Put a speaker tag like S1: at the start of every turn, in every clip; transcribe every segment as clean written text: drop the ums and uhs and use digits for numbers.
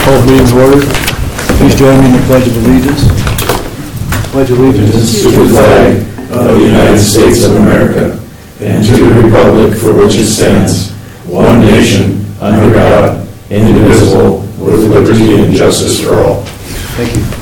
S1: Call the meeting to order. Please join me in the Pledge of Allegiance. Pledge allegiance
S2: to the flag of the United States of America and to the republic for which it stands, one nation, under God, indivisible, with liberty and justice for all.
S1: Thank you.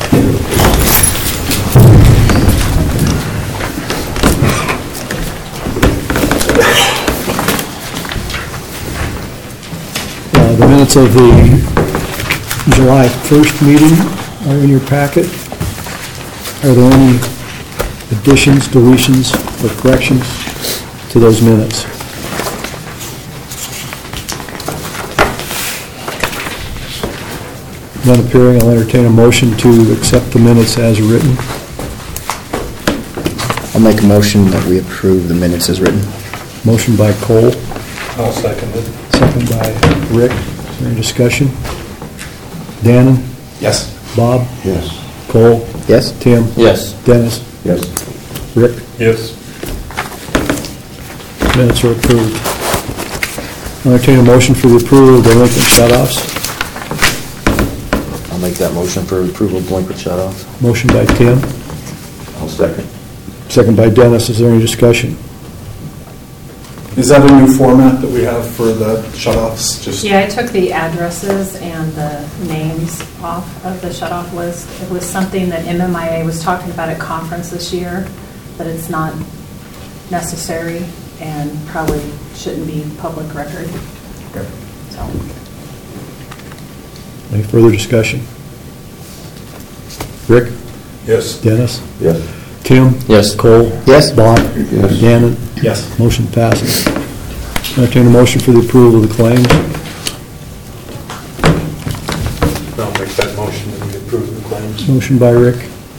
S1: The minutes of the July 1st meeting are in your packet. Are there any additions, deletions, or corrections to those minutes? None appearing, I'll entertain a motion to accept the minutes as written.
S3: I'll make a motion that we approve the minutes as written.
S1: Motion by Cole,
S4: I'll second it.
S1: second by Rick. Is there any discussion? Dannon?
S4: Yes.
S1: Bob?
S2: Yes.
S1: Cole?
S3: Yes?
S1: Tim?
S3: Yes.
S1: Dennis?
S2: Yes.
S1: Rick?
S4: Yes.
S1: Minutes are approved. I'll entertain a motion for the approval of delinquent shut-offs.
S3: I'll make that motion for approval of delinquent shut-offs.
S1: Motion by Tim,
S2: I'll second.
S1: second by Dennis. Is there any discussion?
S5: Is that a new format that we have for the shut-offs?
S6: Yeah, I took the addresses and the names off of the shut-off list. It was something that MMIA was talking about at conference this year, that it's not necessary and probably shouldn't be public record.
S5: Okay.
S6: So,
S1: Any further discussion? Rick?
S5: Yes.
S1: Dennis?
S2: Yes.
S1: Tim?
S3: Yes.
S1: Cole?
S3: Yes.
S1: Bob?
S2: Yes.
S1: Gannon?
S5: Yes.
S1: Motion passes. Entertain a motion for the approval of the claims.
S4: I'll make that motion that we approve the claims.
S1: Motion by Rick,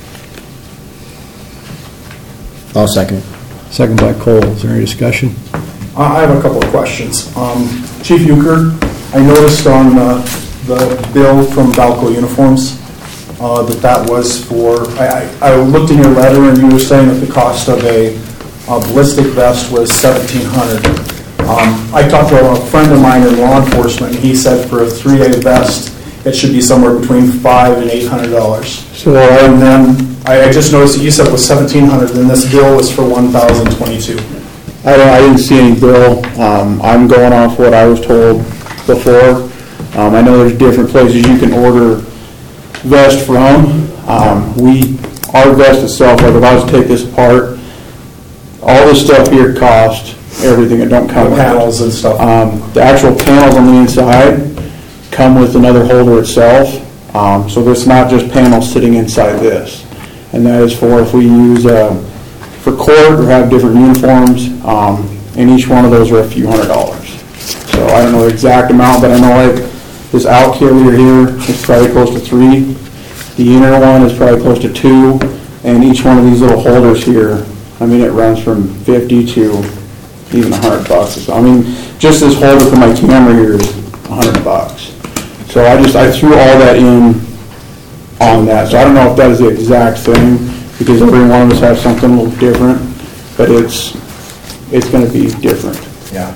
S3: I'll second.
S1: second by Cole. Is there any discussion?
S5: I have a couple of questions. Chief Euchre, I noticed on the bill from Balco Uniforms that was for, I looked in your letter and you were saying that the cost of a ballistic vest was $1,700. I talked to a friend of mine in law enforcement, and he said for a 3A vest, it should be somewhere between $500 and $800.
S1: So,
S5: And then I just noticed that you said it was $1,700, and this bill was for $1,022.
S7: I didn't see any bill. I'm going off what I was told before. I know there's different places you can order vest from. Our vest itself, like if I was to take this apart, all this stuff here cost everything. It don't come
S5: The
S7: with
S5: panels and stuff.
S7: the actual panels on the inside come with another holder itself. So there's not just panels sitting inside this. And that is for if we use for court or have different uniforms, and each one of those are a few $100s. So I don't know the exact amount, but I know like this out carrier here is probably close to $3. The inner one is probably close to $2, and each one of these little holders here, I mean, it runs from $50 to even $100. So I mean, just this holder for my camera here is $100. So I threw all that in on that. So I don't know if that is the exact thing, because every one of us has something a little different, but it's going to be different.
S5: Yeah,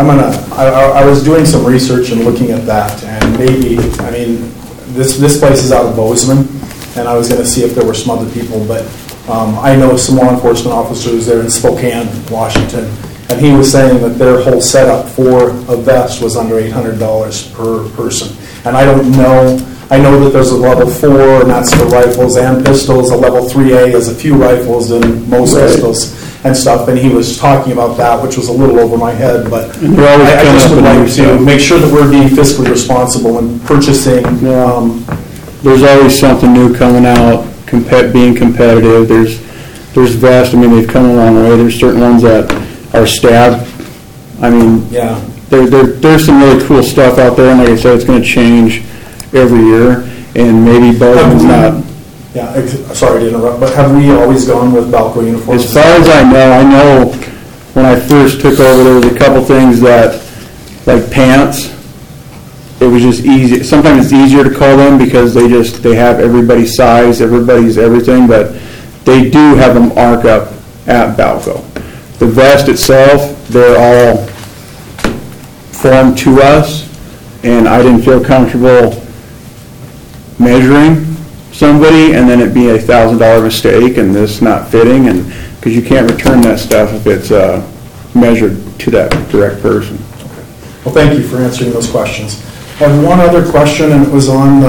S5: I was doing some research and looking at that, and maybe, I mean, this place is out of Bozeman, and I was going to see if there were some other people, but I know some law enforcement officers there in Spokane, Washington, and he was saying that their whole setup for a vest was under $800 per person. And I don't know, I know that there's a level 4, and that's for rifles and pistols. A level 3A is a few rifles and most pistols and stuff, and he was talking about that, which was a little over my head, but I just would like to make sure that we're being fiscally responsible and purchasing.
S7: There's always something new coming out, being competitive. There's vests, I mean, they've come a long way. There's certain ones that are stabbed. I mean,
S5: Yeah.
S7: there's some really cool stuff out there, and like I said, it's going to change every year, and maybe Bozeman's not.
S5: Yeah, sorry to interrupt, but have we always gone with Balco uniforms?
S7: As far as I know when I first took over, there was a couple things that, like pants, it was just easy. Sometimes it's easier to call them because they have everybody's size, everybody's everything, but they do have a markup at Balco. The vest itself, they're all formed to us, and I didn't feel comfortable measuring somebody and then it be $1,000 mistake and this not fitting, and, because you can't return that stuff if it's measured to that direct person.
S5: Well, thank you for answering those questions. I have one other question, and it was on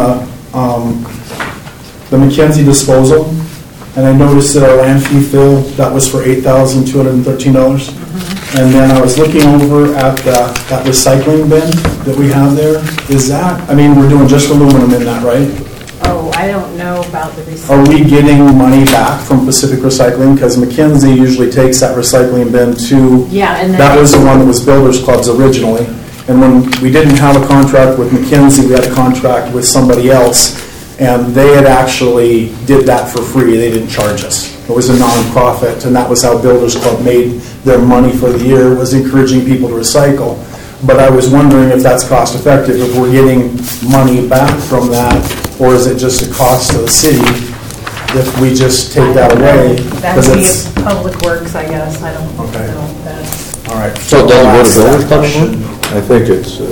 S5: the McKenzie disposal. And I noticed that our land fee, Phil, that was for $8,213. And then I was looking over at that recycling bin that we have there. Is that, I mean, we're doing just aluminum in that, right?
S6: Oh, I don't know about the recycling.
S5: Are we getting money back from Pacific Recycling? Because McKenzie usually takes that recycling bin to...
S6: Yeah, and then...
S5: That was the one that was Builders Club's originally. And when we didn't have a contract with McKenzie, we had a contract with somebody else, and they had actually did that for free. They didn't charge us. It was a non-profit, and that was how Builders Club made their money for the year, was encouraging people to recycle. But I was wondering if that's cost effective, if we're getting money back from that, or is it just a cost to the city if we just take that away?
S6: That would be a public works, I guess. I don't
S5: Okay.
S6: know if that's...
S5: All right.
S3: So it doesn't go to
S5: I'll ask
S3: Builders
S5: that
S3: Club
S5: question.
S3: anymore?
S8: I think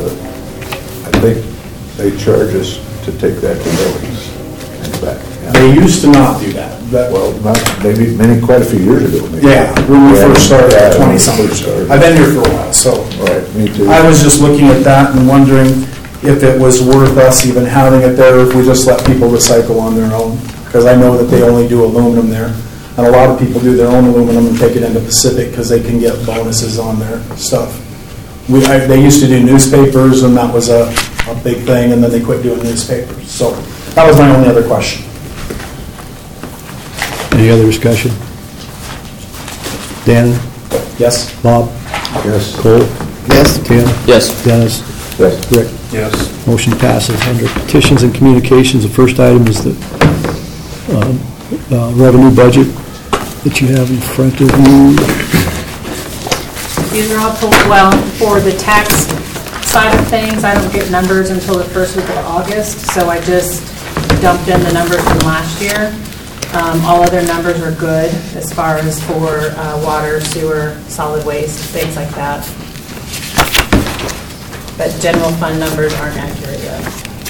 S8: they charge us to take that to buildings and back.
S5: They used to not do that.
S8: Well, quite a few years ago, maybe.
S5: Yeah, when we first started,
S8: Yeah, when we
S5: 20-something.
S8: first started.
S5: I've been here for a while, so.
S8: Right, me too.
S5: I was just looking at that and wondering if it was worth us even having it there, if we just let people recycle on their own. Because I know that they only do aluminum there. And a lot of people do their own aluminum and take it into Pacific because they can get bonuses on their stuff. They used to do newspapers, and that was a big thing, and then they quit doing newspapers. So that was my only other question.
S1: Any other discussion? Dan?
S5: Yes?
S1: Bob?
S8: Yes.
S1: Cole?
S3: Yes.
S1: Ken?
S3: Yes.
S1: Dennis?
S8: Yes.
S1: Rick?
S4: Yes.
S1: Motion passes. Under petitions and communications, the first item is the revenue budget that you have in front of you.
S6: These are all, well, for the tax side of things, I don't get numbers until the first week of August, so I just dumped in the numbers from last year. All other numbers are good as far as for water, sewer, solid waste, things like that. But general fund numbers aren't accurate yet.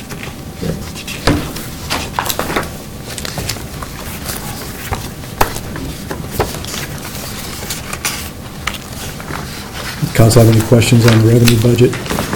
S1: Council have any questions on the revenue budget?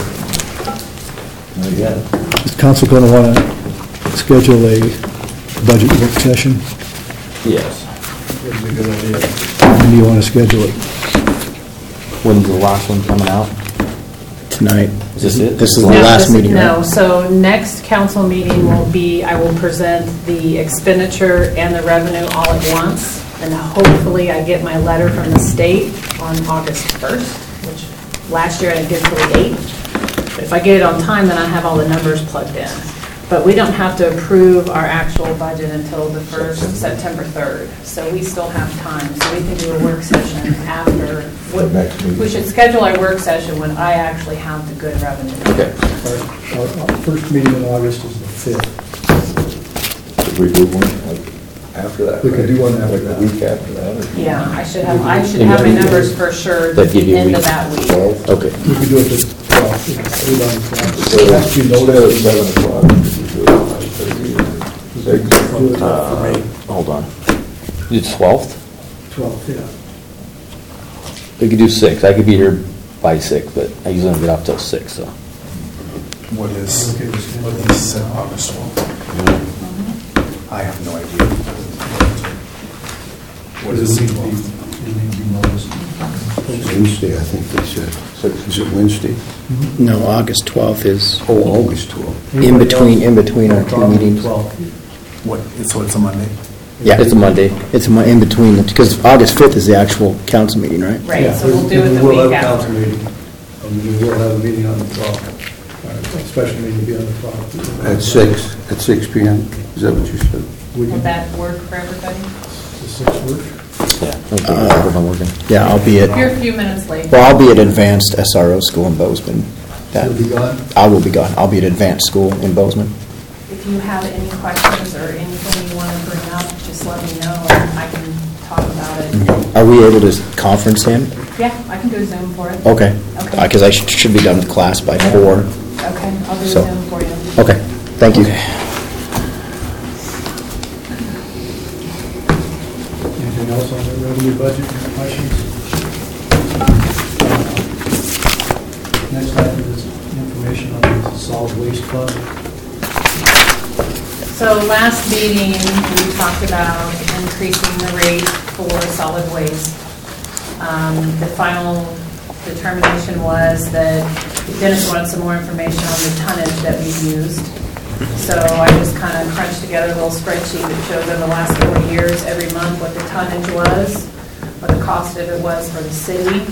S8: Not yet.
S1: Is council going to want to schedule a budget work session?
S3: Yes.
S1: When do you want to schedule it?
S3: When's the last one coming out? Tonight. Is this it? This is the
S6: No,
S3: last
S6: this-
S3: meeting,
S6: No,
S3: right?
S6: so next council meeting will be, I will present the expenditure and the revenue all at once, and hopefully I get my letter from the state on August 1st, which last year I did till the 8th. If I get it on time, then I have all the numbers plugged in. But we don't have to approve our actual budget until the first, September 3rd. So we still have time, so we can do a work session after.
S8: Next meeting.
S6: We should schedule our work session when I actually have the good revenue.
S3: Okay.
S1: Our first meeting in August is the 5th.
S8: Could we do one like after that?
S1: We could do one after
S8: Like
S1: that.
S8: a week after that? or-
S6: Yeah, I should have my numbers for sure at
S3: That give
S6: the
S3: you a
S6: end of
S3: week.
S6: that week.
S8: 12?
S3: Okay.
S1: We could do it at 12. We could put it on the 12th.
S8: So
S1: It has to be
S8: instead
S1: noted.
S8: of 7 o'clock, could we do it at 5:30 or 6?
S3: Hold on. It's 12th?
S1: 12th, yeah.
S3: We could do 6. I could be here by 6, but I usually don't get off till 6, so.
S5: What is August 12th? I have no idea. What is it?
S9: Wednesday, I think they said. Is it Wednesday?
S3: No, August 12th is
S9: Oh, August 12th.
S3: in between our two meetings.
S5: What, so it's a Monday?
S3: Yeah, it's a Monday. It's in between, because August 5th is the actual council meeting, right?
S6: Right, so we'll do it the
S1: We'll
S6: week
S1: have a council
S6: after.
S1: meeting, and we will have a meeting on the 12th. A special meeting will be on the 12th.
S9: At 6 p.m., is that what you said?
S1: We
S6: Will
S1: can,
S6: that work for everybody?
S1: the 6th work?
S3: Yeah. I'm working. Yeah, I'll be
S6: You're
S3: at,
S6: a few minutes late.
S3: well, I'll be at Advanced SRO School in Bozeman. That-
S1: You'll be gone?
S3: I will be gone. I'll be at Advanced School in Bozeman.
S6: If you have any questions or anything you want to bring up, just let me know, and I can talk about it.
S3: Are we able to conference him?
S6: Yeah, I can do Zoom for it.
S3: Okay.
S6: Okay.
S3: Because I should be done with class by 4.
S6: Okay, I'll do
S3: So-
S6: Zoom for you.
S3: Okay, thank you.
S1: else on the revenue budget? Any questions? Next item is information on the solid waste fund.
S6: So last meeting, we talked about increasing the rate for solid waste. The final determination was that Dennis wanted some more information on the tonnage that we've used. So I just kind of crunched together a little spreadsheet that showed over the last 4 years, every month, what the tonnage was, what the cost of it was for the city.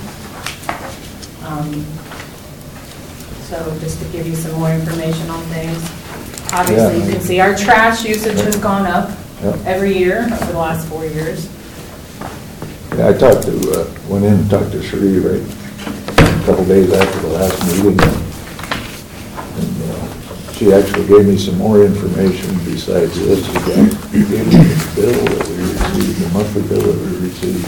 S6: So just to give you some more information on things. Obviously, you can see our trash usage has gone up every year over the last 4 years.
S8: Yeah, I talked to, went in and talked to Cherie, right, a couple days after the last meeting. And she actually gave me some more information besides this. She gave me the bill that we received, the monthly bill that we received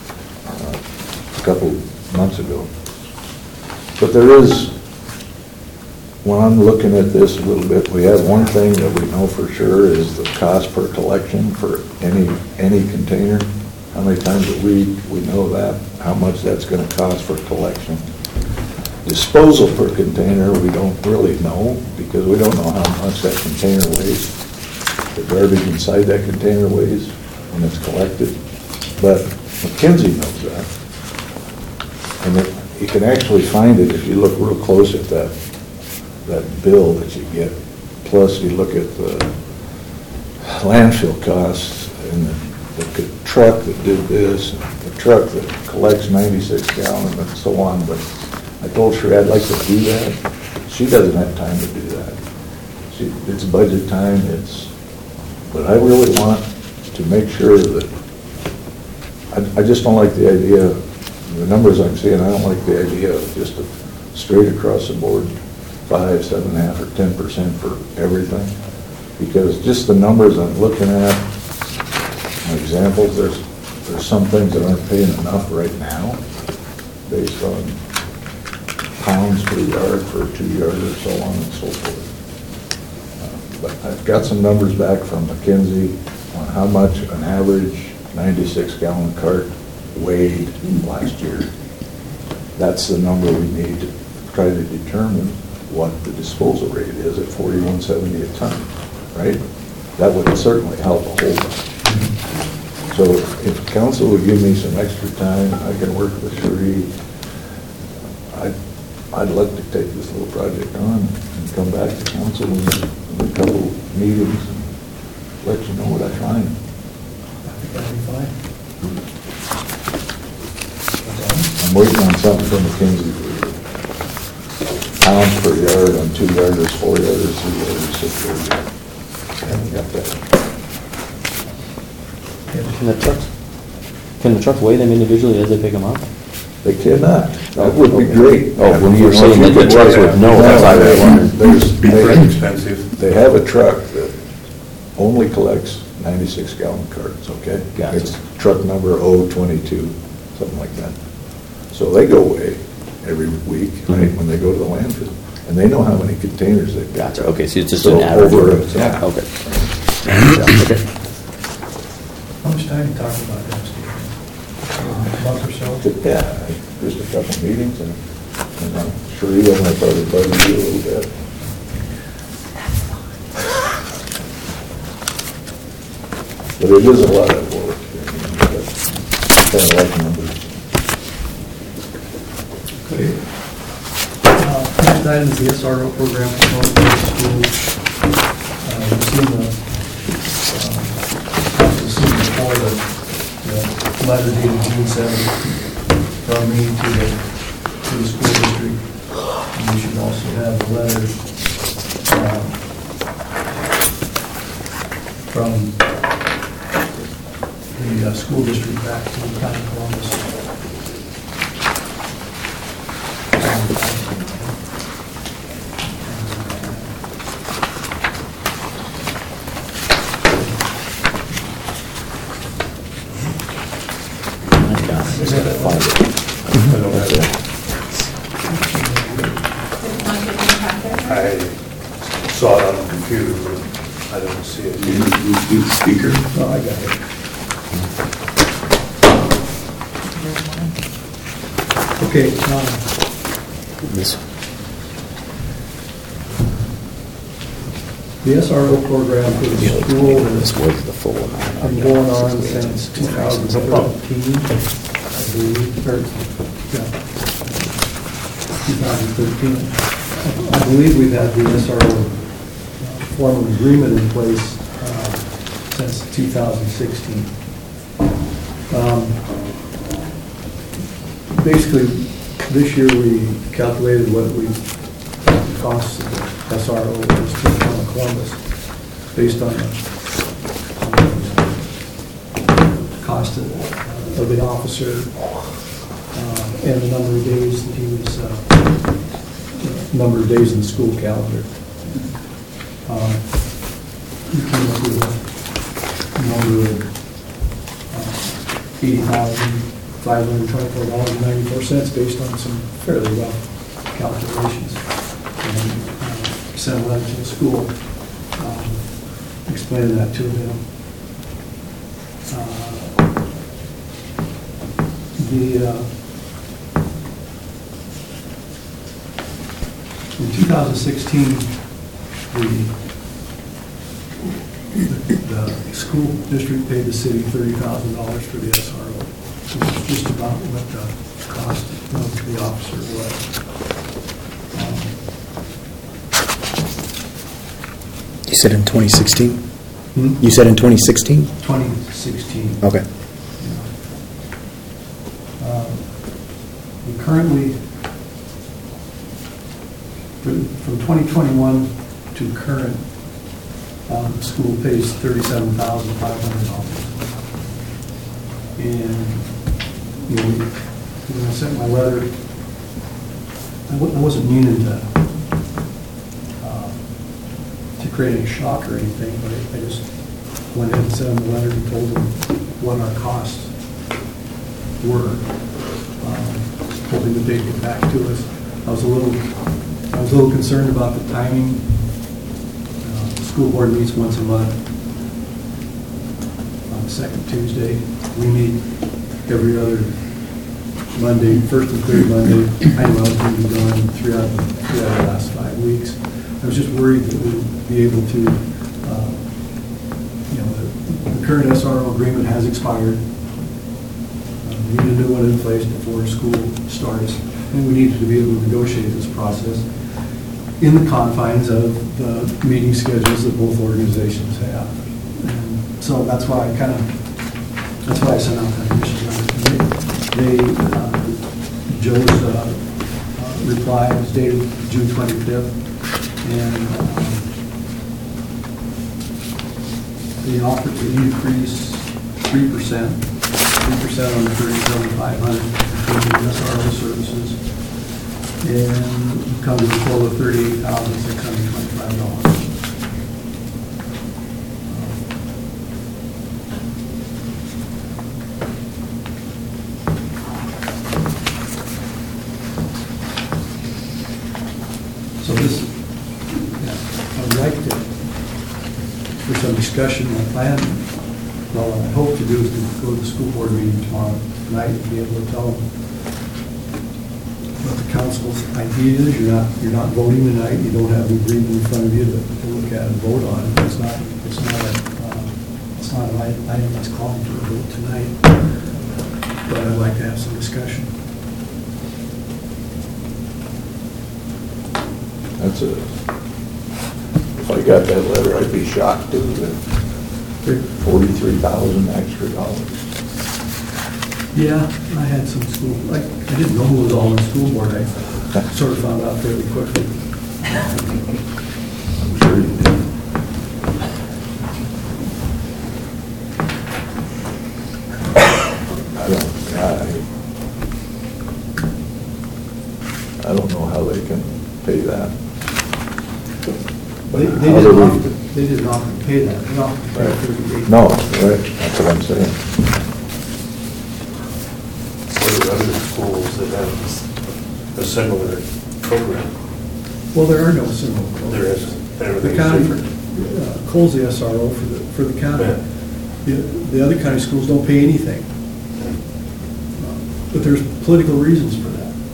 S8: a couple months ago. But there is, when I'm looking at this a little bit, we have one thing that we know for sure is the cost per collection for any container. How many times a week, we know that, how much that's gonna cost for collection. Disposal per container, we don't really know, because we don't know how much that container weighs. The garbage inside that container weighs when it's collected. But McKinsey knows that. And you can actually find it if you look real close at that bill that you get. Plus, you look at the landfill costs and the truck that did this, the truck that collects 96 gallons and so on. But I told her I'd like to do that. She doesn't have time to do that. It's budget time. But I really want to make sure that I just don't like the idea. The numbers I'm seeing, I don't like the idea of just a straight across the board 5, 7.5, or 10% for everything, because just the numbers I'm looking at, my examples, there's some things that aren't paying enough right now, based on pounds per yard for a 2-yard or so on and so forth. But I've got some numbers back from McKinsey on how much an average 96-gallon cart weighed last year. That's the number we need to try to determine what the disposal rate is at $41.70 a ton, right? That would certainly help a whole lot. So if council would give me some extra time, I can work with Cherie. I'd like to take this little project on and come back to council in a couple meetings and let you know what I find.
S1: I think that'd be fine.
S8: I'm waiting on something from McKinsey for pounds per yard on 2-yarders, 4-yarders, 3-yarders, 6-yarders. I haven't got that.
S3: Can the trucks weigh them individually as they pick them up?
S8: They cannot. That would be great.
S3: Oh, when you were saying that the trucks would know, that's why I wondered.
S8: Very expensive. They have a truck that only collects 96-gallon carts, okay?
S3: Gotcha.
S8: It's truck number 022, something like that. So they go away every week, right, when they go to the landfill. And they know how many containers they've got.
S3: Gotcha, okay, so it's just
S8: So
S3: an average.
S8: yeah.
S3: Okay. Okay.
S1: How much time are you talking about that, Steve? A month or so?
S8: Yeah, just a couple meetings and I'm sure you and I probably budget you a little bit. But it is a lot of work. Kind of like numbers.
S1: Okay. Next item is the SRO program for North Dakota schools. We've seen before the letter dated June 7th from me to the school district. And you should also have a letter from the school district back to the County of Columbus.
S4: I saw it on the computer, but I didn't see it.
S9: You speaker?
S1: Oh, I got it. Okay,
S3: This,
S1: the SRO program for the school
S3: this
S1: has
S3: was the full amount.
S1: been going on since 2013, I believe, or, yeah, 2013. I believe we've had the SRO formal agreement in place since 2016. Basically, this year we calculated what we cost of the SRO was to the town of Columbus, based on the cost of the officer and the number of days that he was, number of days in the school calendar. We came up with a number of $80,524.94 based on some fairly rough calculations. And sent a letter to the school explaining that to them. In 2016, the school district paid the city $30,000 for the SRO, which is just about what the cost of the officer was.
S10: You said in 2016?
S1: Hmm?
S10: You said in 2016?
S1: 2016.
S10: Okay.
S1: We currently, from 2021 to current, the school pays $37,500. And, you know, when I sent my letter, I wasn't meaning to create any shock or anything, but I just went ahead and sent them a letter and told them what our costs were, hoping that they'd get back to us. I was a little concerned about the timing. The school board meets once a month on the second Tuesday. We meet every other Monday, first and third Monday. I know I was going to be gone three out of the last 5 weeks. I was just worried that we'd be able to, the current SRO agreement has expired. We need a new one in place before school starts, and we needed to be able to negotiate this process in the confines of the meeting schedules that both organizations have. And so that's why I sent out that initial letter. Joe's reply was dated June 25th. And they offered to increase 3% on the $37,500 for the SRO services, and come to a total of $38,625. So this. I'd like to, for some discussion, my plan, well, what I hope to do is to go to the school board meeting tomorrow night and be able to tell them what the council's idea is. You're not voting tonight. You don't have the agreement in front of you to look at and vote on. It's not an item that's calling for a vote tonight. But I'd like to have some discussion.
S8: That's it. If I got that letter, I'd be shocked too, that $43,000 extra dollars.
S1: Yeah, I had some school, I didn't know who was all in the school board. I sort of found out fairly quickly.
S8: I'm sure you did. I don't know how they can pay that.
S1: They didn't offer to pay that. They offered to pay $38,000.
S8: No, right, that's what I'm saying.
S4: What are other schools that have a similar program?
S1: Well, there are no similar programs.
S4: There isn't.
S1: The
S4: Everything's
S1: county,
S4: different.
S1: Cole's the SRO for the county.
S4: Yeah.
S1: The other county schools don't pay anything. But there's political reasons for that.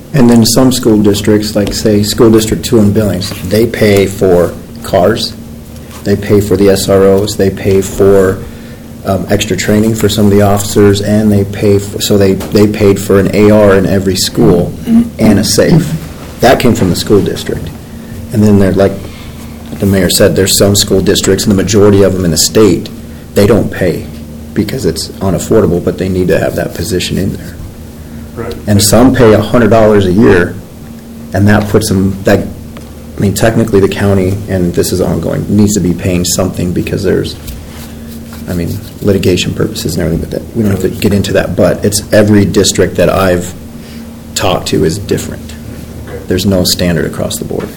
S10: And then some school districts, like say School District 2 in Billings, they pay for cars, they pay for the SROs, they pay for extra training for some of the officers, and they pay for, so they paid for an AR in every school and a safe. That came from the school district. And then there, like the mayor said, there's some school districts, and the majority of them in the state, they don't pay because it's unaffordable, but they need to have that position in there.
S4: Right.
S10: And some pay $100 a year, and that puts them, I mean, technically the county, and this is ongoing, needs to be paying something because there's, I mean, litigation purposes and everything, but that, we don't have to get into that, but it's every district that I've talked to is different. There's no standard across the board.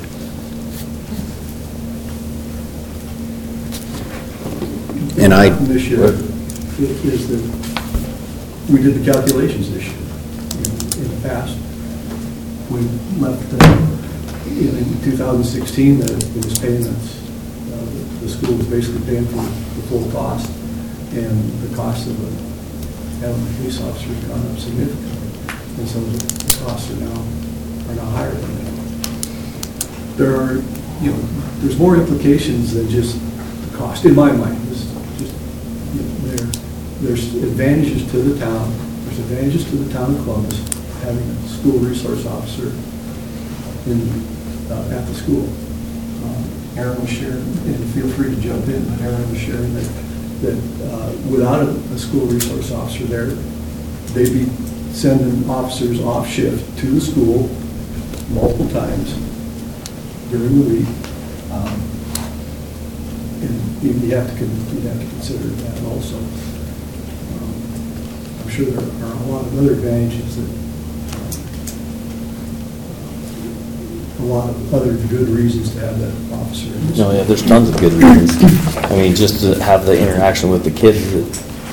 S1: And this year is that we did the calculations this year. In the past, we left in 2016 that it was paying us, the school was basically paying for the full cost, and the cost of having a police officer has gone up significantly, and so the costs are now higher than that. There are, there's more implications than just the cost, in my mind. There's advantages to the town. There's advantages to the town of Columbus having a school resource officer at the school. Aaron was sharing, and feel free to jump in, but Aaron was sharing that without a school resource officer there, they'd be sending officers off shift to the school multiple times during the week. And you'd have to consider that also. I'm sure there are a lot of other advantages that a lot of other good reasons to have that officer in this.
S3: No, yeah, there's tons of good reasons. I mean, just to have the interaction with the kids, that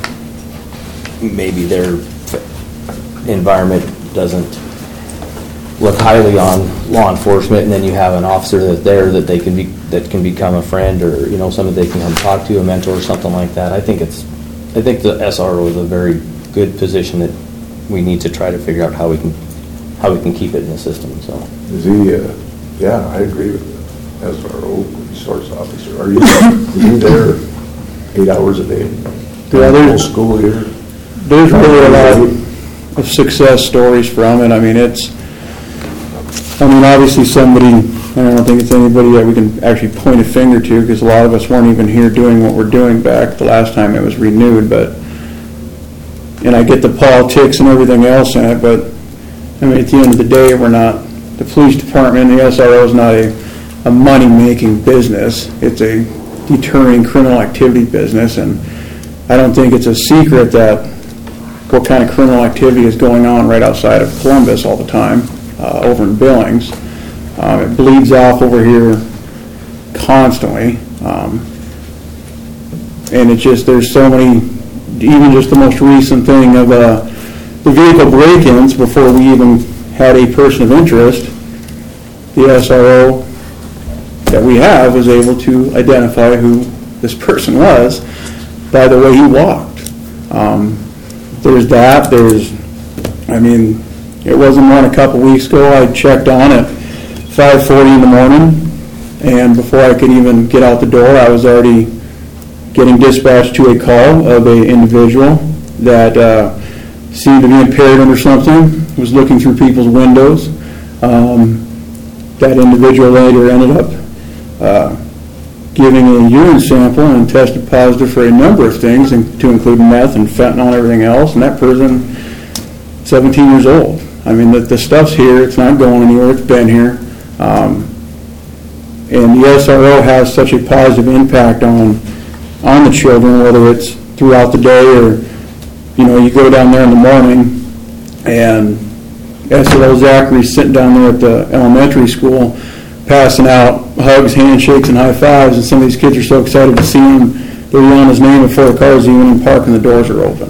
S3: maybe their environment doesn't look highly on law enforcement, and then you have an officer that's there that that can become a friend, or somebody they can come talk to, a mentor or something like that. I think the SRO is a very good position that we need to try to figure out how we can keep it in the system. So
S8: is he? Yeah, I agree with that. SRO resource officer. Are you there 8 hours a day?
S7: Yeah, there's
S8: school year.
S7: There's really a lot of success stories from it. I mean, obviously somebody, I don't think it's anybody that we can actually point a finger to, because a lot of us weren't even here doing what we're doing back the last time it was renewed, and I get the politics and everything else in it, but I mean, at the end of the day, the police department, the SRO is not a money-making business. It's a deterring criminal activity business, and I don't think it's a secret that what kind of criminal activity is going on right outside of Columbus all the time, over in Billings. It bleeds off over here constantly, and it's just, there's so many, even just the most recent thing of the vehicle break-ins before we even had a person of interest, the SRO that we have was able to identify who this person was by the way he walked. There's that. It wasn't one a couple weeks ago. I checked on at 5:40 in the morning, and before I could even get out the door, I was already getting dispatched to a call of an individual that seemed to be impaired under something, was looking through people's windows. That individual later ended up giving a urine sample and tested positive for a number of things, to include meth and fentanyl and everything else, and that person, 17 years old. I mean, the stuff's here, it's not going anywhere, it's been here. And the SRO has such a positive impact on the children, whether it's throughout the day or, you go down there in the morning, and SRO Zachary's sitting down there at the elementary school passing out hugs, handshakes, and high fives, and some of these kids are so excited to see him, they're yelling his name before the car's even in park and the doors are open.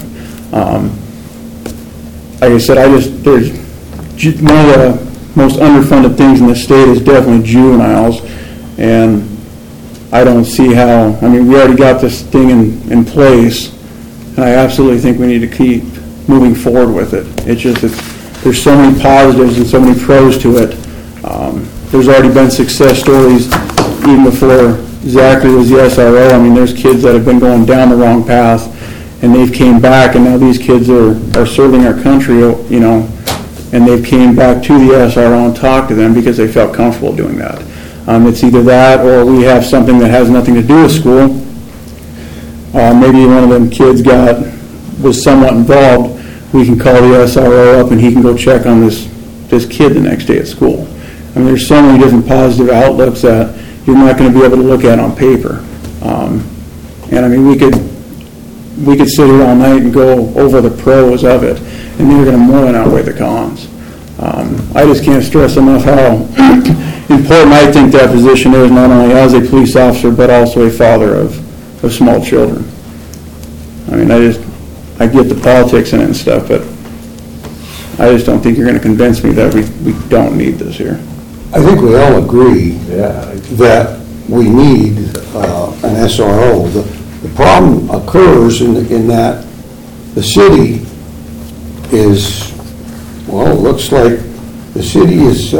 S7: Like I said, there's one of the most underfunded things in the state is definitely juveniles, and I don't see how, we already got this thing in place, and I absolutely think we need to keep moving forward with it. It's there's so many positives and so many pros to it. There's already been success stories even before Zachary was the SRO. I mean, there's kids that have been going down the wrong path, and they've came back, and now these kids are serving our country, you know, and they've came back to the SRO and talked to them because they felt comfortable doing that. It's either that or we have something that has nothing to do with school. Maybe one of them kids was somewhat involved. We can call the SRO up and he can go check on this kid the next day at school. I mean, there's so many different positive outlooks that you're not going to be able to look at on paper. And I mean, we could sit here all night and go over the pros of it, and they're going to more than outweigh the cons. I just can't stress enough how important I think that position is, not only as a police officer, but also a father of small children. I mean, I get the politics in it and stuff, but I just don't think you're going to convince me that we don't need this here.
S9: I think we all agree that we need an SRO. The problem occurs in that the city is, well, it looks like the city is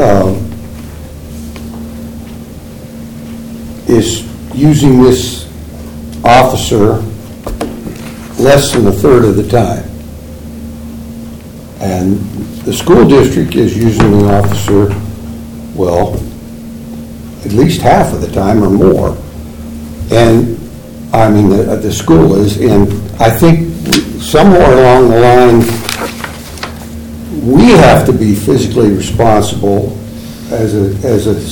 S9: using this officer less than a third of the time. And the school district is using the officer, well, at least half of the time or more. And, I mean, the school is, and I think somewhere along the line, we have to be physically responsible as a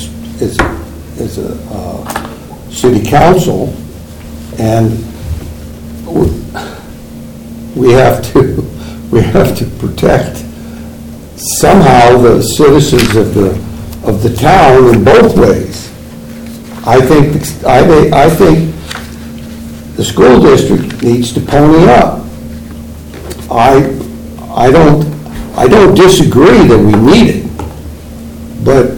S9: city council, and we have to protect somehow the citizens of the town in both ways. I think the school district needs to pony up. I don't disagree that we need it, but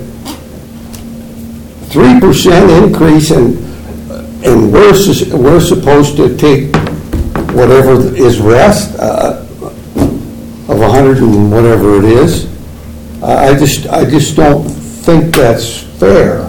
S9: 3% increase and we're supposed to take whatever is rest of 100 and whatever it is. I just don't think that's fair.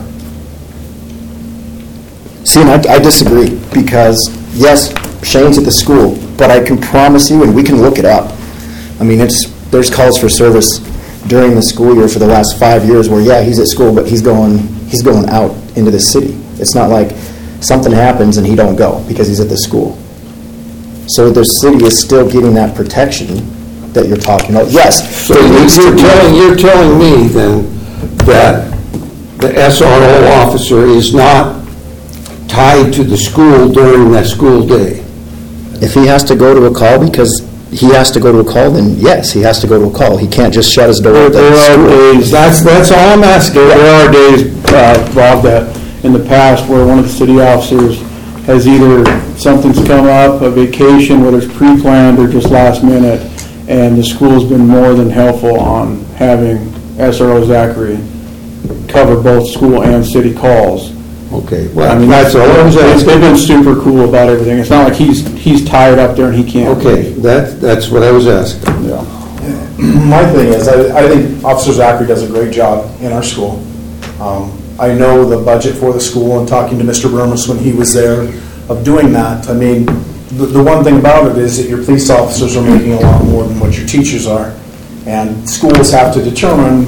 S10: See, and I disagree, because yes, Shane's at the school, but I can promise you, and we can look it up, I mean, there's calls for service during the school year for the last 5 years where, yeah, he's at school, but he's going out into the city. It's not like something happens and he don't go because he's at the school. So the city is still getting that protection that you're talking about. Yes.
S9: So you're telling me then that the SRO officer is not tied to the school during that school day?
S10: If he has to go to a call because he has to go to a call, then yes, he has to go to a call. He can't just shut his door at the school.
S7: Days, that's all I'm asking. There are days, Bob, that in the past where one of the city officers has either something's come up, a vacation, whether it's pre-planned or just last minute, and the school's been more than helpful on having SRO Zachary cover both school and city calls.
S9: Okay, well,
S7: I mean, they've been super cool about everything. It's not like he's tired up there and he can't.
S9: Okay, that's what I was asking.
S7: Yeah.
S5: My thing is, I think Officer Zachary does a great job in our school. I know the budget for the school, and talking to Mr. Burmas when he was there, of doing that. I mean, the one thing about it is that your police officers are making a lot more than what your teachers are, and schools have to determine,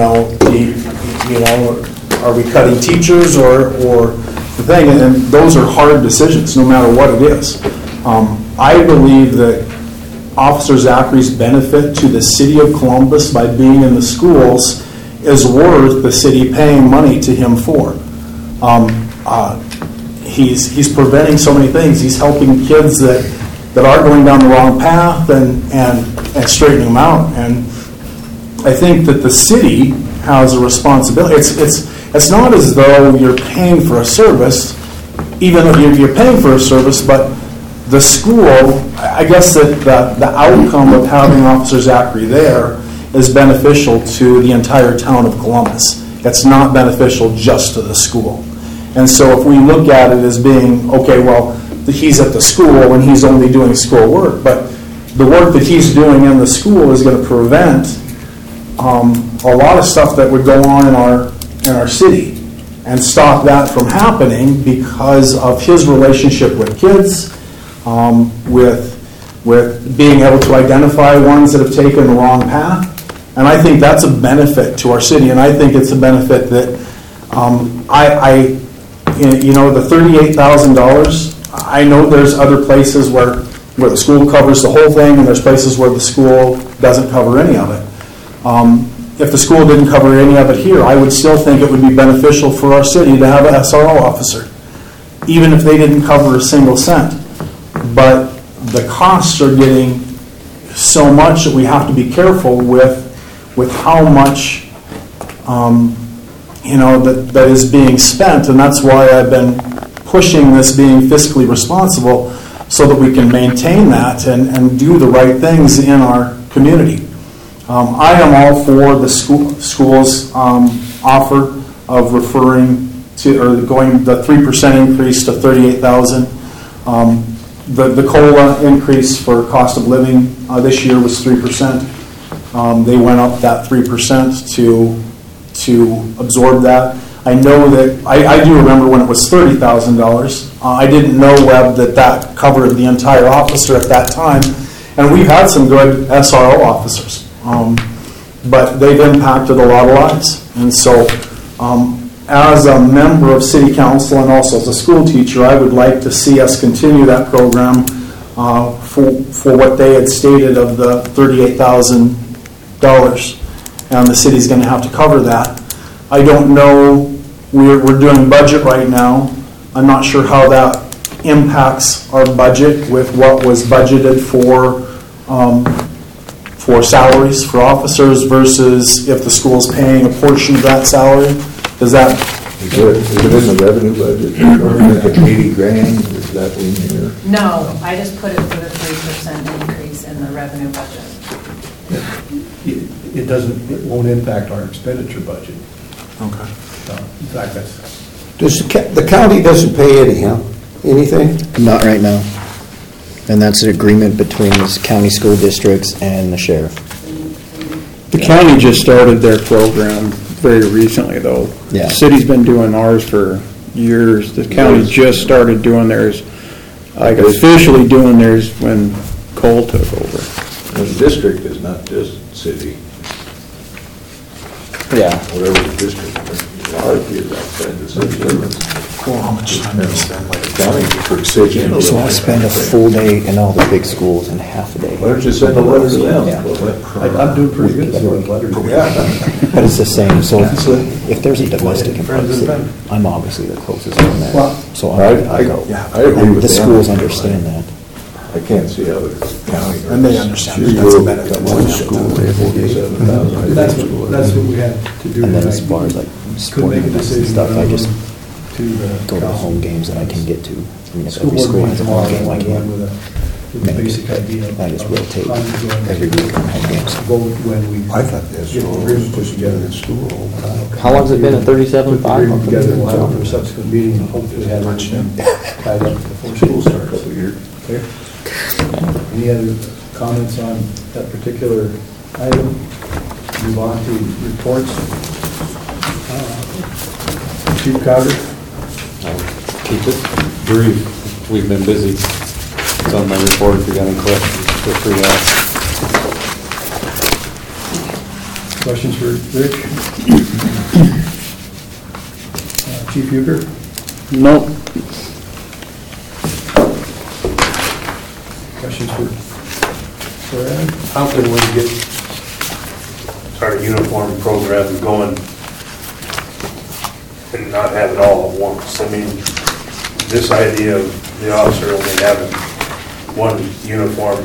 S5: are we cutting teachers or the thing, and those are hard decisions no matter what it is. I believe that Officer Zachary's benefit to the city of Columbus by being in the schools is worth the city paying money to him for. He's preventing so many things. He's helping kids that are going down the wrong path and straightening them out. And I think that the city has a responsibility. It's not as though you're paying for a service, even though you're paying for a service, but the school, I guess that the outcome of having Officer Zachary there is beneficial to the entire town of Columbus. It's not beneficial just to the school. And so if we look at it as being, okay, well, he's at the school and he's only doing school work, but the work that he's doing in the school is going to prevent a lot of stuff that would go on in our city and stop that from happening because of his relationship with kids, with being able to identify ones that have taken the wrong path. And I think that's a benefit to our city, and I think it's a benefit that the $38,000, I know there's other places where the school covers the whole thing, and there's places where the school doesn't cover any of it. If the school didn't cover any of it here, I would still think it would be beneficial for our city to have an SRO officer, even if they didn't cover a single cent. But the costs are getting so much that we have to be careful with how much that is being spent, and that's why I've been pushing this being fiscally responsible so that we can maintain that and do the right things in our community. I am all for the school's offer of referring to, or going the 3% increase to $38,000. The COLA increase for cost of living this year was 3%. They went up that 3% to absorb that. I know that, I do remember when it was $30,000. I didn't know, Webb, that covered the entire officer at that time. And we've had some good SRO officers. But they've impacted a lot of lives. And so as a member of City Council and also as a school teacher, I would like to see us continue that program for what they had stated of the $38,000. And the city's going to have to cover that. I don't know, we're doing budget right now. I'm not sure how that impacts our budget with what was budgeted for salaries for officers versus if the school's paying a portion of that salary. Is it
S8: in the revenue budget? Like 80 grand, is that in here?
S6: No, I just put it for the 3% increase in the revenue budget.
S1: It won't impact our expenditure budget.
S5: Okay.
S1: In fact,
S9: The county doesn't pay anything?
S10: Not right now. And that's an agreement between the county school districts and the sheriff.
S7: The county just started their program very recently, though.
S10: Yeah.
S7: The city's been doing ours for years. The county just started doing theirs, like officially doing theirs when Cole took over.
S8: The district is not just city,
S3: Yeah.
S8: whatever the district, ours is outside the city limits.
S5: How much time do you spend like
S8: County for city.
S10: So I spend a full day in all the big schools and half a day.
S8: Why don't you send a letter to them?
S10: Yeah.
S1: I'm doing pretty good sending letters.
S10: But it's the same, so if there's a domestic in front of the city, I'm obviously the closest on that. So I go.
S8: I agree
S10: And
S8: with
S10: the
S8: them.
S10: schools understand that.
S8: I can't see how the county.
S5: And they understand that that's a benefit.
S8: One school, they have 47,000.
S1: That's what we had to do.
S10: And then as far as like
S1: Couldn't
S10: sporting
S1: make a
S10: events and
S1: decision.
S10: stuff, I just
S1: to
S10: go to the home games that I can get to. I mean, if
S1: School
S10: every
S1: board
S10: school
S1: meeting
S10: has a
S1: tomorrow,
S10: home game, I
S1: with
S10: can.
S1: the basic idea.
S10: I just rotate
S1: of how you're going
S10: every
S1: to
S10: week on home games.
S1: Vote when we.
S8: I thought that's
S1: get the
S8: all
S1: agreement put together.
S8: in school.
S3: How long's it been at 37.5?
S1: Put the agreement together, we'll have it for a subsequent meeting, and hopefully have everything tied up before school starts. Okay? Any other comments on that particular item? Move on to reports. Chief Cowder?
S11: Keep it brief. We've been busy. It's on my report. If you got any questions, feel free to ask.
S1: Questions for Rich? Chief Euchre?
S7: Nope.
S1: Questions for Ed?
S4: How can we get our uniform program going and not have it all at once? I mean, this idea of the officer only having one uniform.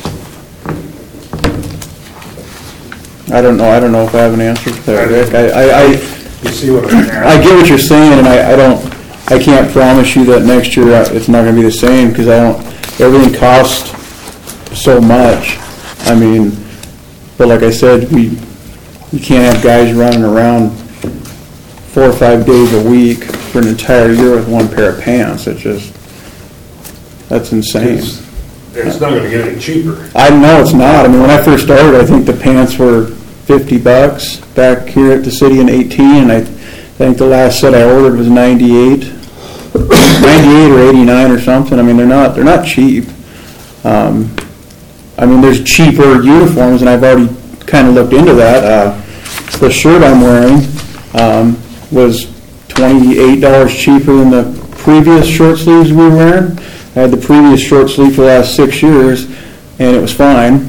S7: I don't know if I have an answer to that, Rick.
S4: You see what I'm saying?
S7: I get what you're saying, and I can't promise you that next year it's not gonna be the same, because everything costs so much. I mean, but like I said, we can't have guys running around 4 or 5 days a week for an entire year with one pair of pants. That's insane.
S4: It's not gonna get any cheaper.
S7: I know it's not. I mean, when I first started, I think the pants were $50 back here at the city in 18, and I think the last set I ordered was 98 or 89 or something. I mean, they're not cheap. I mean, there's cheaper uniforms, and I've already kind of looked into that. The shirt I'm wearing was $28 cheaper than the previous short sleeves we were wearing. I had the previous short sleeve for the last 6 years, and it was fine.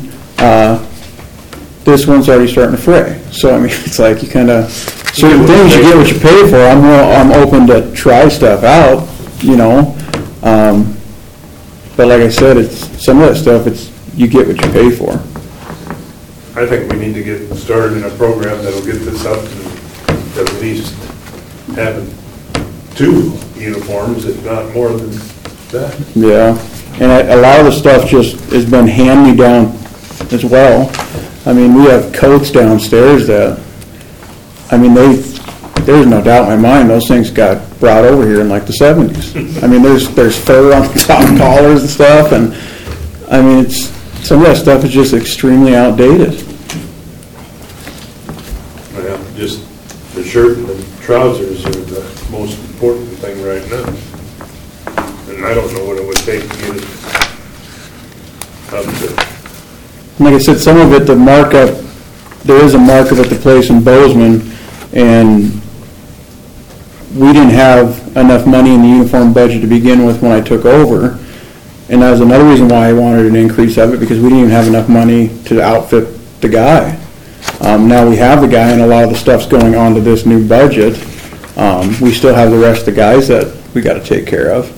S7: This one's already starting to fray. So, I mean, it's like you kind of, certain things you get what you pay for. I'm open to try stuff out, you know. But like I said, it's some of that stuff, you get what you pay for.
S4: I think we need to get started in a program that'll get this up to at least having 2 uniforms, if not more than that.
S7: Yeah, and a lot of the stuff just has been hand-me-down as well. I mean, we have coats downstairs that, I mean, there's no doubt in my mind, those things got brought over here in like the 70s. I mean, there's fur on the top collars and stuff, and I mean, some of that stuff is just extremely outdated.
S4: Well, just the shirt and the trousers are the most important thing right now. And I don't know what it would take to get it up to.
S7: Like I said, some of it, the markup, there is a markup at the place in Bozeman, and we didn't have enough money in the uniform budget to begin with when I took over. And that was another reason why I wanted an increase of it, because we didn't even have enough money to outfit the guy. Now we have the guy, and a lot of the stuff's going on to this new budget. We still have the rest of the guys that we got to take care of.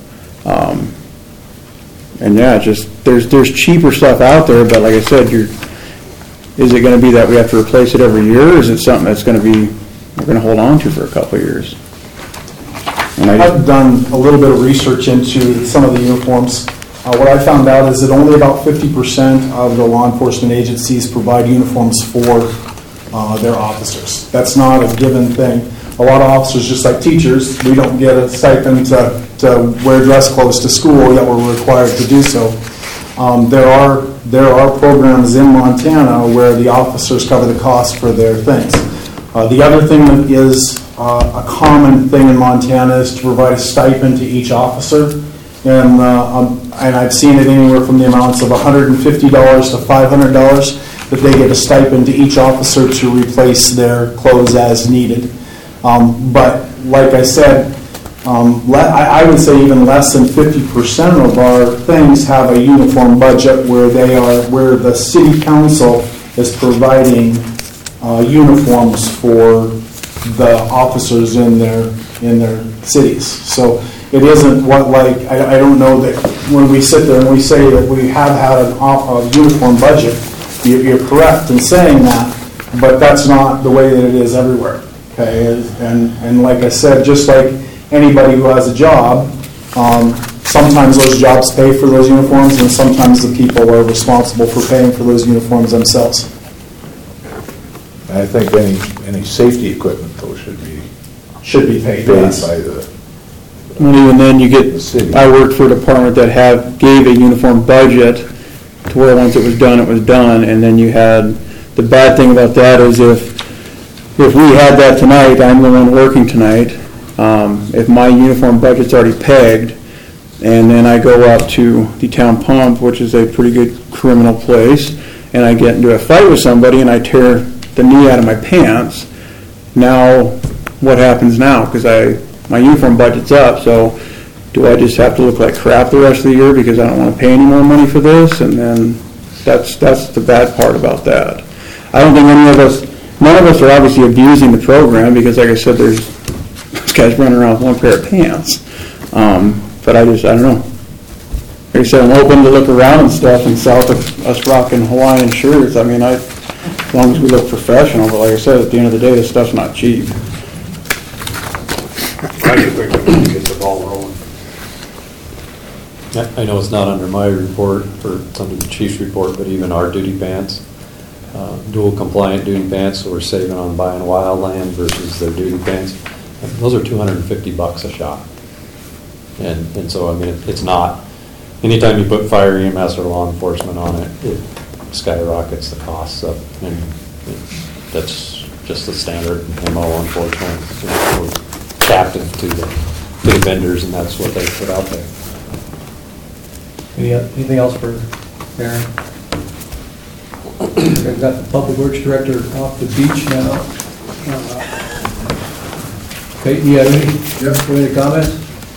S7: And yeah, just there's cheaper stuff out there, but like I said, is it going to be that we have to replace it every year, or is it something that's going to be we're going to hold on to for a couple of years? And
S5: I've done a little bit of research into some of the uniforms. What I found out is that only about 50% of the law enforcement agencies provide uniforms for their officers. That's not a given thing. A lot of officers, just like teachers, we don't get a stipend to wear dress clothes to school, yet we're required to do so. There are programs in Montana where the officers cover the cost for their things. The other thing that is a common thing in Montana is to provide a stipend to each officer. And I've seen it anywhere from the amounts of $150 to $500 that they get a stipend to each officer to replace their clothes as needed. But like I said, I would say even less than 50% of our things have a uniform budget where the city council is providing uniforms for the officers in their cities. So it isn't I don't know that when we sit there and we say that we have had a uniform budget, you're correct in saying that, but that's not the way that it is everywhere. Okay, and like I said, just like anybody who has a job, sometimes those jobs pay for those uniforms, and sometimes the people are responsible for paying for those uniforms themselves.
S8: I think any safety equipment, though, should be
S5: paid
S8: yes. By the
S7: And even then,
S8: city.
S7: I worked for a department that gave a uniform budget to where once it was done, and then you had, the bad thing about that is if we had that tonight, I'm the one working tonight, if my uniform budget's already pegged, and then I go up to the town pump, which is a pretty good criminal place, and I get into a fight with somebody and I tear the knee out of my pants, now what happens now? Because my uniform budget's up, so do I just have to look like crap the rest of the year because I don't want to pay any more money for this? And then that's the bad part about that. I don't think none of us are obviously abusing the program because, like I said, there's those guys running around with one pair of pants. But I don't know. Like I said, I'm open to look around and stuff, and south of us rocking Hawaiian shirts, I mean, as long as we look professional, but like I said, at the end of the day, this stuff's not cheap.
S4: I do think we need to get the ball rolling.
S11: I know it's not under my report, or it's under the chief's report, but even our duty pants, dual compliant duty pants, so we're saving on buying wildland versus their duty pants. Those are $250 a shot. And so, I mean, it's not, anytime you put fire, EMS, or law enforcement on it, it skyrockets the costs up. And that's just the standard MO, unfortunately. You know, we're captive to the vendors, and that's what they put out there.
S1: Anything else for Aaron? I've got the Public Works Director off the beach now. Peyton, you have any comments?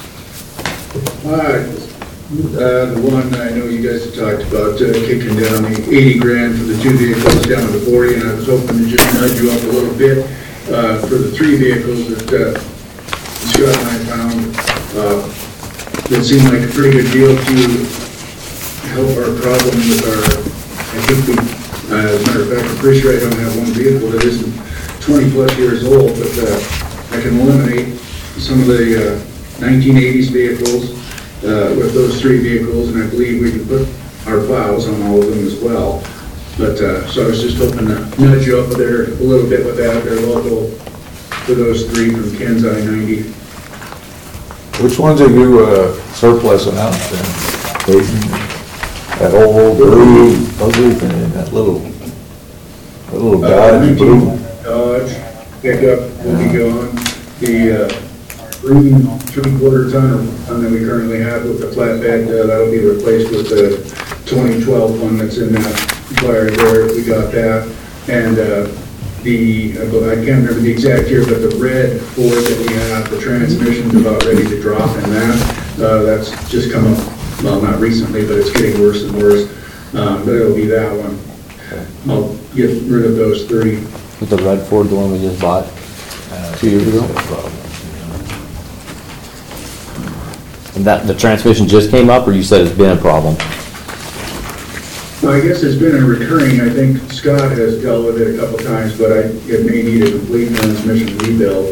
S12: The one I know you guys have talked about, kicking down the 80 grand for the 2 vehicles down to 40, and I was hoping to just nudge you up a little bit for the 3 vehicles that Scott and I found that seemed like a pretty good deal to help our problem with our, I think we, as a matter of fact, I'm pretty sure I don't have one vehicle that isn't 20 plus years old, but I can eliminate some of the 1980s vehicles with those 3 vehicles, and I believe we can put our plows on all of them as well. But, so I was just hoping to nudge you up there a little bit with that. They're local for those 3 from Ken's I-90.
S8: Which ones are you surplusing out then? Peyton? That old blue, ugly thing, that little Dodge blue?
S12: Dodge pickup will be gone. The green 3/4 ton that we currently have with the flatbed, that'll be replaced with the 2012 one that's in that flyer there. We got that. And I can't remember the exact year, but the red Ford that we have, the transmission's about ready to drop in that. That's just come up, well, not recently, but it's getting worse and worse. But it'll be that one. I'll get rid of those 3.
S3: With the red Ford, the one we just bought 2 years ago? And that, the transmission just came up, or you said it's been a problem?
S12: Well, I guess it's been a recurring, I think Scott has dealt with it a couple times, but it may need a complete transmission rebuild.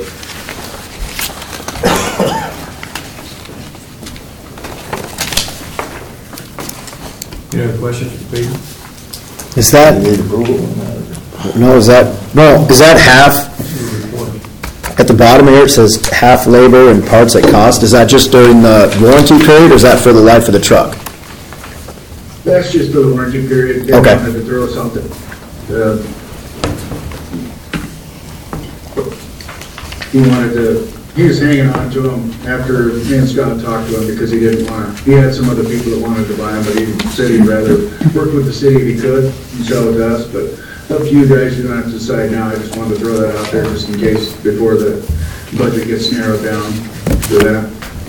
S1: You have a question for Peyton?
S10: Is that,
S8: Need approval on that?
S10: is that half, at the bottom here, it says half labor and parts at cost. Is that just during the warranty period, or is that for the life of the truck?
S12: That's just for the warranty period. They
S10: Okay.
S12: wanted to throw something. He was hanging on to them after me and Scott talked to him because he didn't want to. He had some other people that wanted to buy them, but he said he'd rather work with the city if he could and sell it to us. But up to you guys, you don't have to decide now. I just wanted to throw that out there just in case before the budget gets narrowed down for that.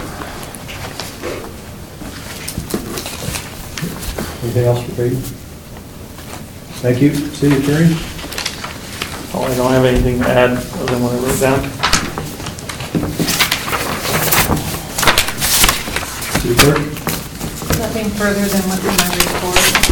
S1: Anything else for Peyton? Thank you. City Attorney?
S13: Oh, I don't have anything to add other than what I wrote down.
S1: City Clerk?
S6: Nothing further than what's in my report.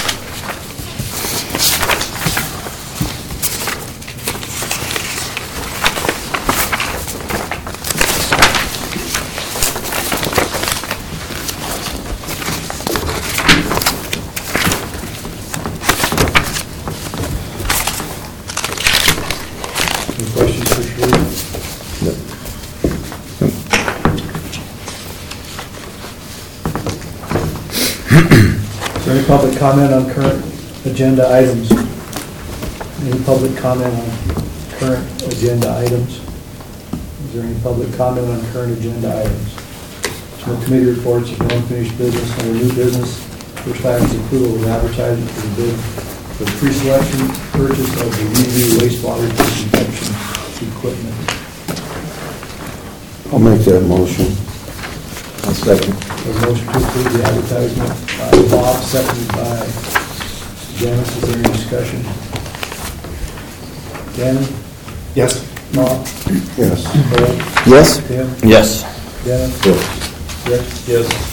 S1: Any questions for Shirley? Is there any public comment on current agenda items? Any public comment on current agenda items? Is there any public comment on current agenda items? No committee reports, no unfinished business, no new business. First item is approval of advertising for the bid for pre-selection purchase of the UV wastewater disinfection equipment.
S9: I'll make that motion.
S8: I'll second.
S1: A motion to approve the advertisement by Bob, seconded by Dennis. Is there any discussion? Dennis?
S5: Yes.
S1: Bob?
S9: Yes.
S1: Cole?
S10: Yes?
S1: Tim?
S3: Yes.
S1: Dennis?
S8: Yes.
S1: Rick?
S4: Yes.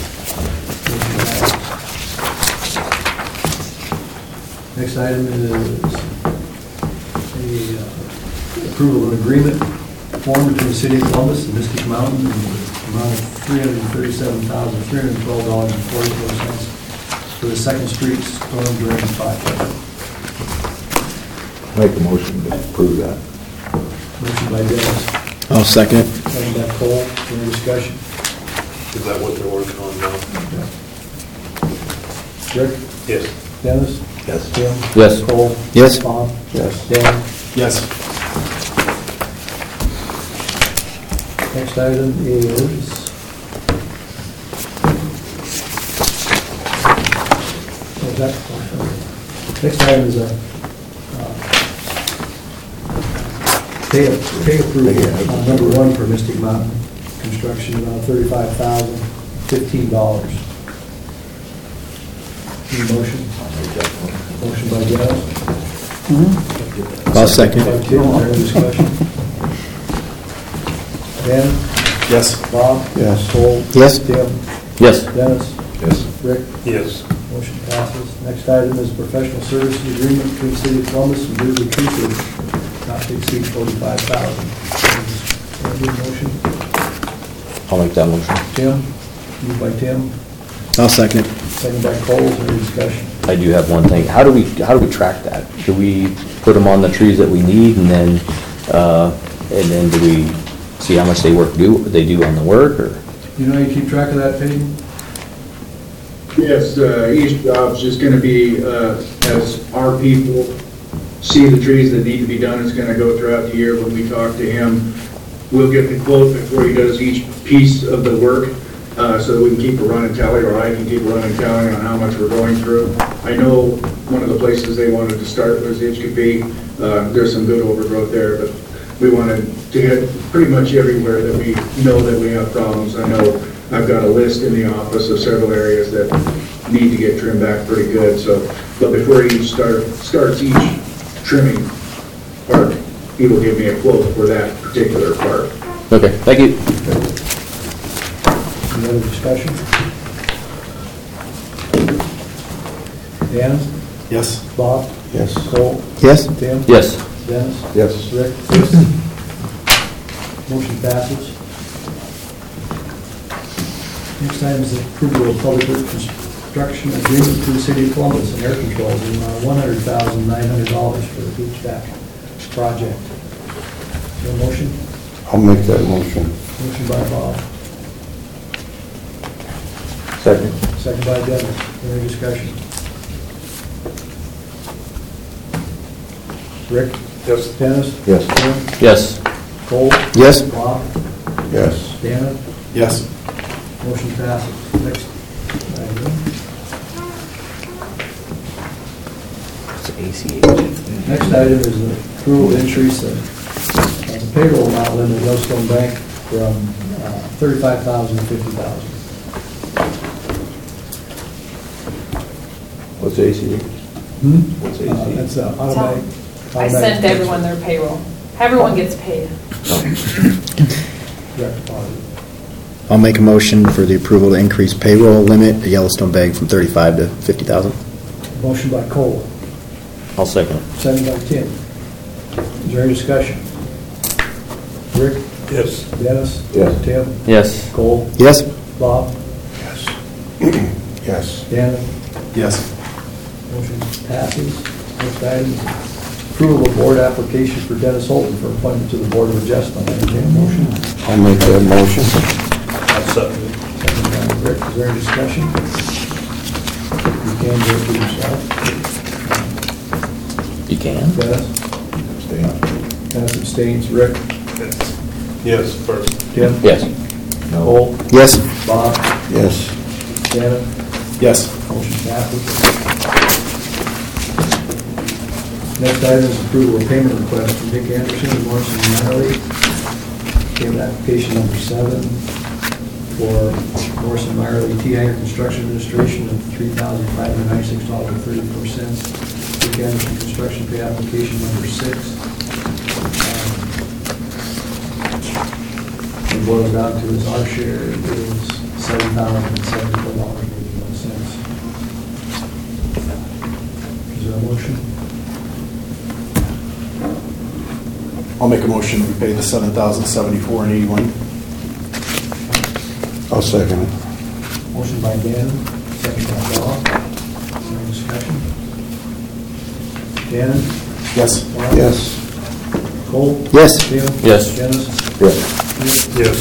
S1: Next item is the approval of an agreement formed between the City of Columbus and Mystic Mountain in the amount of $337,312.44 for the Second Street storm drain project.
S8: Make a motion to approve that.
S1: Motion by Dennis,
S10: I'll second it.
S1: second by Cole. Any discussion?
S4: Is that what they're working on now?
S1: Rick?
S4: Yes.
S1: Dennis?
S8: Yes.
S1: Tim?
S3: Yes.
S1: Cole?
S3: Yes.
S1: Bob?
S9: Yes.
S1: Dan?
S5: Yes.
S1: Next item is next item is a pay approval on number one for Mystic Mountain Construction, about $35,015. Need a motion? Motion by Dennis.
S10: I'll second
S1: By
S10: it.
S1: Tim, is there any discussion? Dan?
S5: Yes.
S1: Bob?
S9: Yes.
S1: Cole?
S10: Yes.
S1: Tim?
S3: Yes.
S1: Dennis?
S8: Yes.
S1: Rick?
S4: Yes.
S1: Motion passes. Next item is professional services agreement between the City of Columbus and Beasley Tree Service, not to exceed $45,000. Motion?
S3: I'll make that motion.
S1: Tim? Moved by Tim,
S10: I'll second it.
S1: second by Cole. Is there any discussion?
S3: I do have one thing. How do we track that? Do we put them on the trees that we need and then do we see how much they do on the work, or?
S1: You know, you keep track of that, Peyton?
S12: Yes, each job's just gonna be, as our people see the trees that need to be done, it's gonna go throughout the year. When we talk to him, we'll get the quote before he does each piece of the work, so that we can keep a running tally, or I can keep a running tally on how much we're going through. I know one of the places they wanted to start was Itchkapee. There's some good overgrowth there, but we wanted to hit pretty much everywhere that we know that we have problems. I know I've got a list in the office of several areas that need to get trimmed back pretty good, so, but before he starts each trimming part, he will give me a quote for that particular part.
S3: Okay, thank you.
S1: Any other discussion? Dan?
S5: Yes.
S1: Bob?
S9: Yes.
S1: Cole?
S10: Yes?
S1: Tim?
S3: Yes.
S1: Dennis?
S9: Yes.
S1: Rick? Motion passes. Next item is approval of public works construction agreement to the City of Columbus and air controls in $100,900 for the HVAC project. Is there a motion?
S9: I'll make that motion.
S1: Motion by Bob,
S9: Second.
S1: second by Dennis. Any discussion? Rick?
S4: Yes.
S1: Dennis?
S9: Yes.
S1: Tim?
S3: Yes.
S1: Cole?
S10: Yes?
S1: Bob?
S9: Yes.
S1: Dan?
S5: Yes.
S1: Motion passes. Next item.
S3: It's ACH.
S1: Next item is the approval to increase the payroll amount limit in Yellowstone Bank from $35,000 to $50,000.
S8: What's ACH? What's ACH?
S1: That's automatic.
S6: I sent everyone their payroll. Everyone gets paid.
S1: Direct deposit.
S10: I'll make a motion for the approval to increase payroll limit at Yellowstone Bank from $35,000 to $50,000.
S1: Motion by Cole,
S3: I'll second it.
S1: second by Tim. Is there any discussion? Rick?
S4: Yes.
S1: Dennis?
S8: Yes.
S1: Tim?
S3: Yes.
S1: Cole?
S10: Yes?
S1: Bob?
S9: Yes.
S1: Dan?
S5: Yes.
S1: Motion passes. Next item is approval of board application for Dennis Holton for appointment to the Board of Adjustment. Entertain a motion.
S9: I'll make that motion.
S4: I'll second it.
S1: Second by Rick. Is there any discussion? You can do it for yourself.
S3: You can?
S1: Dennis?
S8: Abstain.
S1: Dennis abstains. Rick?
S4: Yes, first.
S1: Tim?
S3: Yes.
S1: Cole?
S10: Yes?
S1: Bob?
S9: Yes.
S1: Shannon?
S5: Yes.
S1: Motion passes. Next item is approval of payment request from Dick Anderson and Morrison Miley. Payment application number 7 for Morrison Miley T-Hanger Construction Administration of $3,596.34. Dick Anderson Construction pay application number 6. It boils down to is our share is $7,074.81. Is there a motion?
S5: I'll make a motion to pay the $7,074.81.
S9: I'll second it.
S1: Motion by Dan, second by Bob. Is there any discussion? Dan?
S5: Yes.
S1: Bob?
S9: Yes.
S1: Cole?
S10: Yes.
S1: Tim?
S3: Yes.
S1: Dennis?
S9: Yes.
S4: Yes.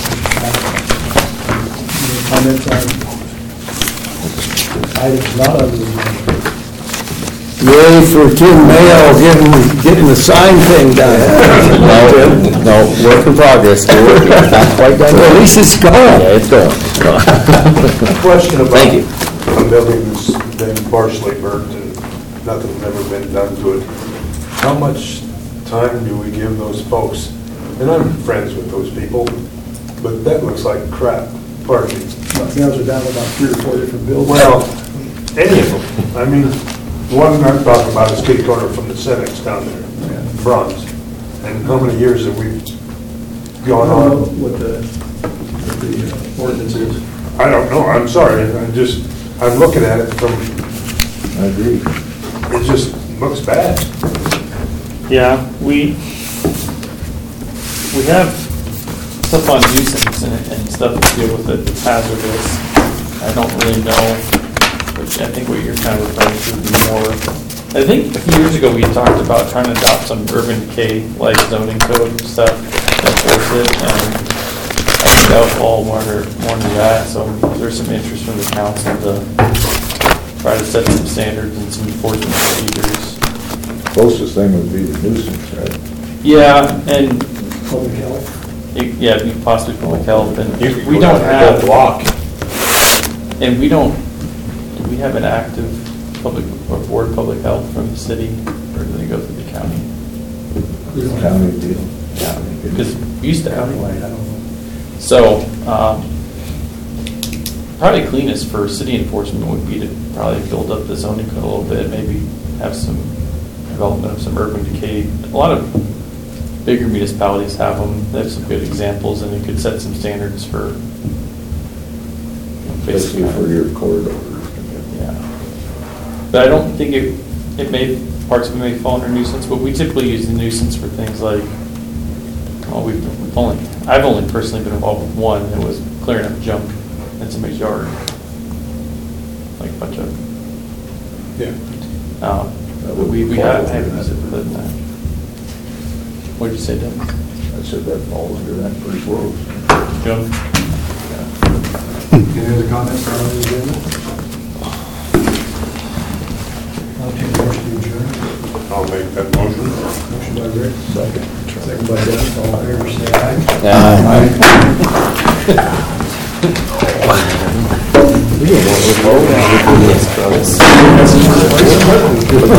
S1: Any comments on items not under the agenda?
S9: Yay for Tim Mayo getting the sign thing done.
S3: No, work in progress. We're working. It's not quite done.
S9: Well, at least it's going.
S3: Yeah, it's going.
S4: Question about
S3: Thank you.
S4: a building that's been partially burnt and nothing's ever been done to it. How much time do we give those folks? And I'm friends with those people, but that looks like crap parking.
S1: Those are down about 3 or 4 different buildings.
S4: Well, any of them. I mean, one I'm talking about is kitty corner from the Cenex down there, Bronze. And how many years have we gone
S1: I don't know
S4: on?
S1: what the ordinance is.
S4: I don't know, I'm sorry, I'm looking at it from,
S8: I agree.
S4: it just looks bad.
S13: Yeah, we have stuff on nuisance and stuff to deal with it that's hazardous. I don't really know, which I think what you're kind of referring to would be more, I think a few years ago we talked about trying to adopt some urban decay like zoning code stuff and enforce it, and I think that would fall more to that, so there's some interest from the council to try to set some standards and some enforcement procedures.
S8: Closest thing would be the nuisance, right?
S13: Yeah, and
S1: Public health.
S13: yeah, it'd be possibly public health, and
S4: You could
S13: we
S4: go
S13: don't
S4: down that
S13: have,
S4: block.
S13: and we don't, do we have an active public, or board of public health from the city, or do they go through the county?
S8: County deal.
S13: Yeah, because we used to have one.
S1: I don't know.
S13: So, probably cleanest for city enforcement would be to probably build up the zoning code a little bit, maybe have some development of some urban decay. A lot of bigger municipalities have them. They have some good examples, and it could set some standards for
S8: Basically for your corridors.
S13: Yeah. But I don't think parts of it may fall under nuisance, but we typically use the nuisance for things like, well, I've only personally been involved with one that was clearing up junk in somebody's yard. Like a bunch of.
S1: Yeah.
S13: But we have used it for that. What did you say, Doug?
S8: I said that falls under that pretty close.
S13: Junk?
S1: Any other comments on the agenda? I'll take a motion to adjourn.
S4: I'll make that motion.
S1: Motion by Rick. Second by Dennis. All in favor, say aye.
S3: Aye.